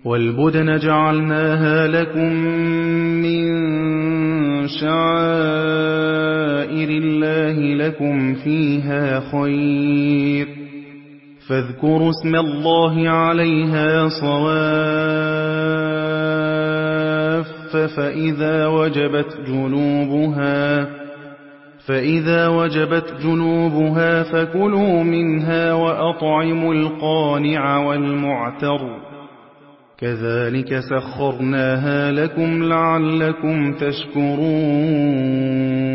وَالْبُدْنَ جَعَلْنَاهَا لَكُم مِّن شَعَائِرِ اللَّهِ لَكُمْ فِيهَا خَيْرٌ ۖ فاذكروا اسم الله عليها صواف فإذا وجبت جنوبها فكلوا منها وأطعموا القانع والمعتر كذلك سخرناها لكم لعلكم تشكرون